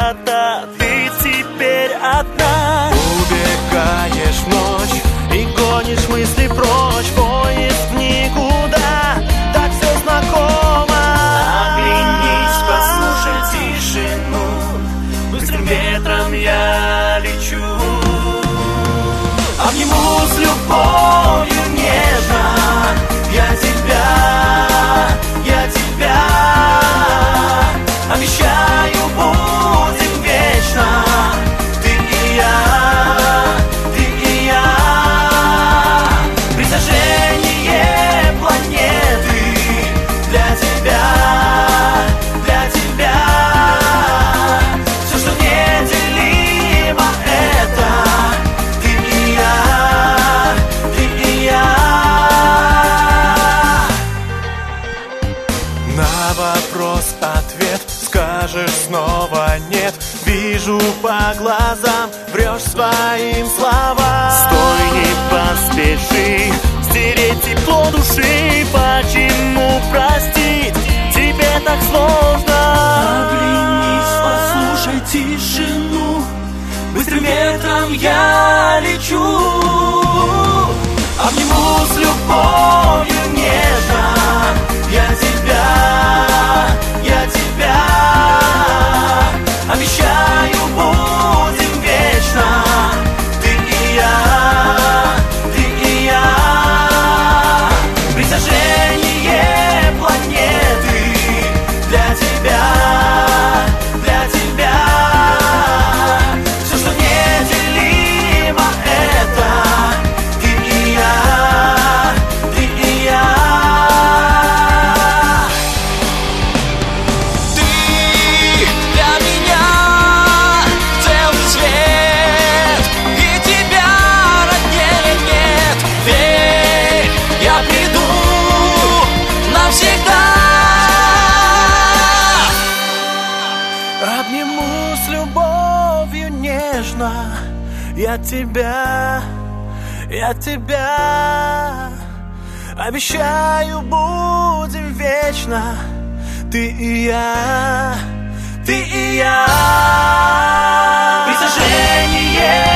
куда-то, ты теперь одна. Убегаешь в ночь И гонишь мысли прочь, поезд в никуда, так все знакомо. Оглянись, послушай тишину, быстрым ветром я лечу. Обниму с любовью нежно, я тебя обещаю, будем вечно. Ты и я, притяжение планеты для тебя. Все, что неделимо, это ты и я. На вопрос ответ скажешь снова нет. Вижу по глазам, врешь своим словам. Стой, не поспеши стереть тепло души. Почему простить тебе так сложно? Оглянись, послушай тишину, быстрым ветром я лечу. Обниму с любовью нежно, я тебя обещаю, будем вечно. Ты и я, притяжение планеты для тебя. Все, что неделимо, это ты и я. Ты для меня целый свет, и тебя роднее нет. Верь, я приду навсегда. Обниму с любовью нежно, я тебя обещаю, будем вечно. Ты и я, притяжение